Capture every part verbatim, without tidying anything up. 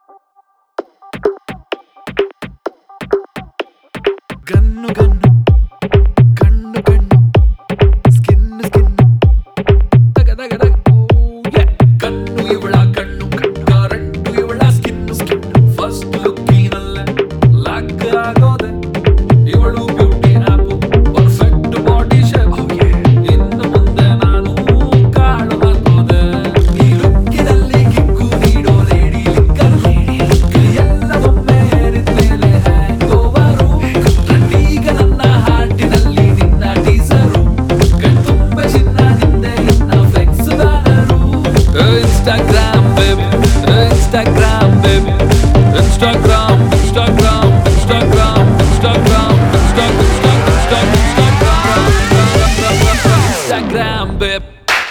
gun gun ಕಣ್ಣು ಕಣ್ಣು skin skin ತಗ ತಗ ತಗ ಕಣ್ಣು ಇವಳ ಕಣ್ಣು ಕರೆಂಟು ಇವಳ ಸ್ಕಿನ್ ಸ್ಕಿನ್ ಫಸ್ಟ್ ಲುಕ್ಕಿನಲ್ಲೇ ಲಾಕ್ ಆಗೋದೆ ಇವಳು ಬ್ಯೂಟಿ ಆಪು ಪರ್ಫೆಕ್ಟ್ ಬಾಡಿ ಶೇಪ್ ಇನ್ನು ಮುಂದೆ ನಾನು ಕಾಳು ಹಾಕೋದೆ ಈ ಲುಕ್ಕಿನಲ್ಲಿ ಕಿಕ್ಕು ನೀಡೋ ಲೇಡಿ ಲಿಕ್ಕರ್ ಎಲ್ಲ ಒಮ್ಮೆ ಏರಿದ್ಮೇಲೆ ಹ್ಯಾಂಗ್ ಓವರು ಈಗ ನನ್ನ ಹಾರ್ಟಿನಲ್ಲಿ ನಿನ್ನ ಟೀಸರು ಕಣ್ತುಂಬ ಚಿನ್ನ ನಿಂದೆ ಇನ್ನ flex banner Instagram baby Instagram baby Instagram Instagram Instagram Instagram Insta Insta Insta Instagram Instagram baby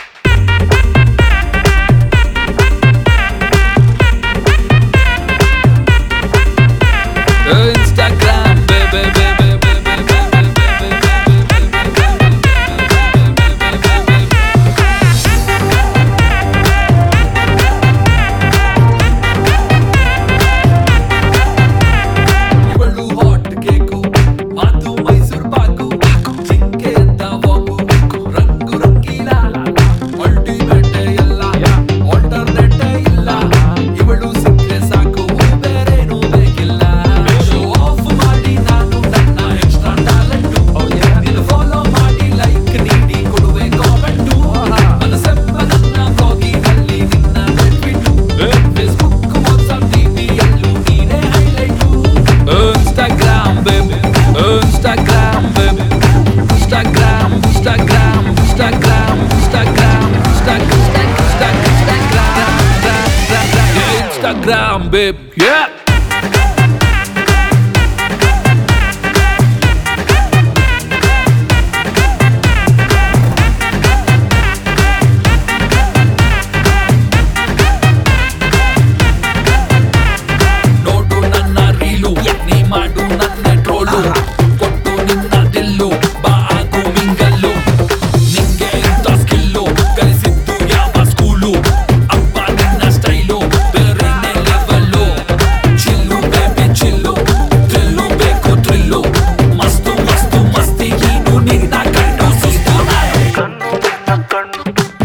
Instagram, baby, baby, baby, ಇವಳು ಹಾಟ್ ಕೇಕು ಮಾತು ಮೈಸೂರು ಪಾಕು ಜಿಂಕೆ ಅಂತ ವಾಕು ರಂಗು ರಂಗೀಲ ಅಲ್ಟಿಮೇಟ್ ಎಲ್ಲ ಆಲ್ಟರ್ನೇಟ್ ಇಲ್ಲ ಇವಳು ಸಿಕ್ಕರೆ ಸಾಕು ಬೇರೇನೂ ಬೇಕಿಲ್ಲ ಶೋ ಆಫ್ ಮಾಡಿ ನಾನು ನನ್ನ ಎಕ್ಸ್ಟ್ರಾ ಟ್ಯಾಲೆಂಟು ನೀನು ಫಾಲೋ ಮಾಡಿ ಲೈಕ್ ನೀಡಿ ಕೊಡುವೆ ಕಾಮೆಂಟು ಮನಸ್ಸೆಂಬ ನನ್ನ ಬ್ಲಾಗಿನಲ್ಲಿ ನಿನ್ನ ಬಿಟ್ಬಿಟ್ಟು ಫೇಸ್ಬುಕ್ ವಾಟ್ಸ್ಆಪ್ ಟಿವಿಯಲ್ಲೂ ನೀನೇ highlight Instagram baby Instagram baby Instagram Instagram Instagram Instagram Insta Insta Insta Instagram Instagram baby ಯಾ ನೋಡು ನನ್ನ ರೀಲು ನೀ ಮಾಡು ನನ್ನ ಟ್ರೋಲು ಕೊಟ್ಟು ನಿನ್ನ ದಿಲ್ಲು ಬಾ ಆಗು ಮಿಂಗಲ್ಲು ನಿಂಗೆ ಇಂಥ ಸ್ಕಿಲ್ಲು ಕಲಿಸಿದ್ದು ಯಾವ ಸ್ಕೂಲು ಅಪ್ಪ ನಿನ್ನ ಸ್ಟೈಲು ಬೇರೆನೆ level chill baby chill thrill ಬೇಕು ಥ್ರಿಲ್ಲು ಮಸ್ತು ಮಸ್ತು ಮಸ್ತಿ ನೀನು ನಿನ್ನ ಕಣ್ಣು ಸುಸ್ತು ಕಣ್ಣು ನಿನ್ನ ಕಣ್ಣು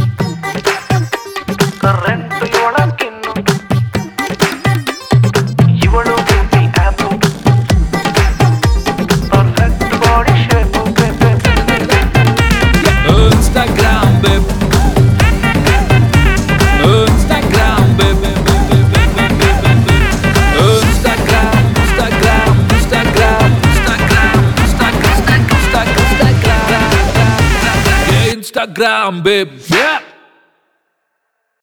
ಕರೆಂಟು ಇವಳ ಕಿನ್ನು ಇವಳು ಬ್ಯೂಟಿ ಆಪು perfect body shape Instagram babe Instagram babe Instagram Instagram Instagram Instagram Instagram Instagram Instagram Instagram babe yeah